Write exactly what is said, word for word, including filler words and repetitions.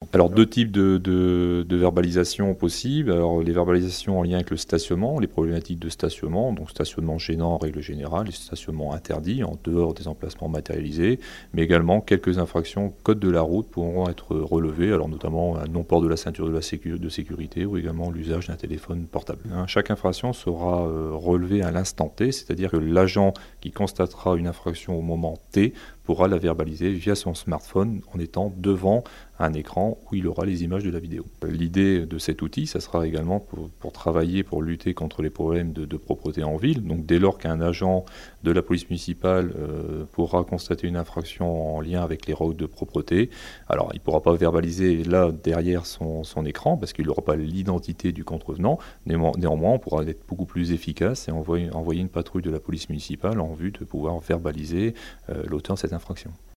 Alors deux types de, de, de verbalisation possibles. Alors les verbalisations en lien avec le stationnement, les problématiques de stationnement, donc stationnement gênant en règle générale, les stationnements interdits en dehors des emplacements matérialisés, mais également quelques infractions code de la route pourront être relevées, alors notamment un non-port de la ceinture de, la sécu de sécurité ou également l'usage d'un téléphone portable. Hein, chaque infraction sera euh, relevée à l'instant T, c'est-à-dire que l'agent qui constatera une infraction au moment T pourra la verbaliser via son smartphone en étant devant un écran où il aura les images de la vidéo. L'idée de cet outil, ça sera également pour, pour travailler, pour lutter contre les problèmes de, de propreté en ville. Donc dès lors qu'un agent de la police municipale euh, pourra constater une infraction en lien avec les règles de propreté, alors il ne pourra pas verbaliser là derrière son, son écran parce qu'il n'aura pas l'identité du contrevenant. Néanmoins, néanmoins, on pourra être beaucoup plus efficace et envoyer, envoyer une patrouille de la police municipale en vue de pouvoir verbaliser euh, l'auteur de cette infraction.